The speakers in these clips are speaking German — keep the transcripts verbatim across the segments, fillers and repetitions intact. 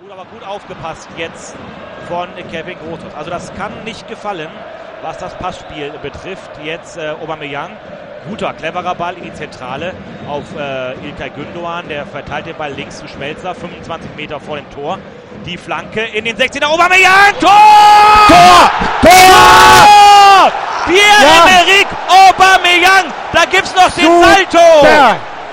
Gut, aber gut aufgepasst jetzt von Kevin Großkreuz. Also das kann nicht gefallen, was das Passspiel betrifft. Jetzt äh, Aubameyang. Guter, cleverer Ball in die Zentrale auf äh, İlkay Gündoğan. Der verteilt den Ball links zu Schmelzer, fünfundzwanzig Meter vor dem Tor. Die Flanke in den sechzehner. Aubameyang! Tor! Tor! Tor! Tor! Pierre-Emerick ja. Aubameyang! Da gibt's noch den Super. Salto!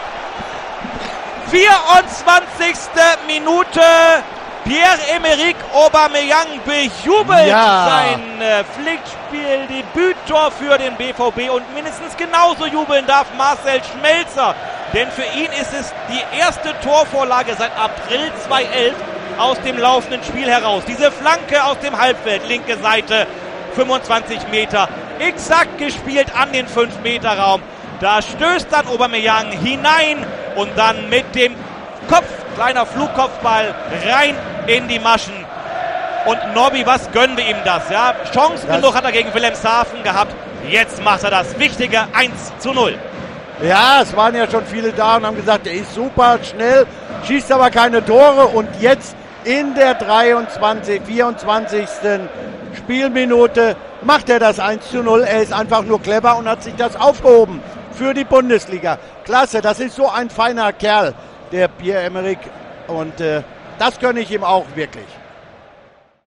vierundzwanzigste Minute. Pierre-Emerick Aubameyang bejubelt ja. sein äh, Pflichtspiel-Debüttor für den B V B und mindestens genauso jubeln darf Marcel Schmelzer, denn für ihn ist es die erste Torvorlage seit April zweitausendelf aus dem laufenden Spiel heraus. Diese Flanke aus dem Halbfeld, linke Seite, fünfundzwanzig Meter, exakt gespielt an den fünf Meter Raum. Da stößt dann Aubameyang hinein und dann mit dem Kopf, kleiner Flugkopfball, rein in die Maschen. Und Nobby, was gönnen wir ihm das? Ja, Chancen genug hat er gegen Wilhelmshaven gehabt. Jetzt macht er das wichtige eins zu null. Ja, es waren ja schon viele da und haben gesagt, er ist super schnell, schießt aber keine Tore. Und jetzt in der dreiundzwanzigsten, vierundzwanzigsten Spielminute macht er das eins zu null. Er ist einfach nur clever und hat sich das aufgehoben für die Bundesliga. Klasse, das ist so ein feiner Kerl, der Pierre-Emerick. Und äh, das gönne ich ihm auch wirklich.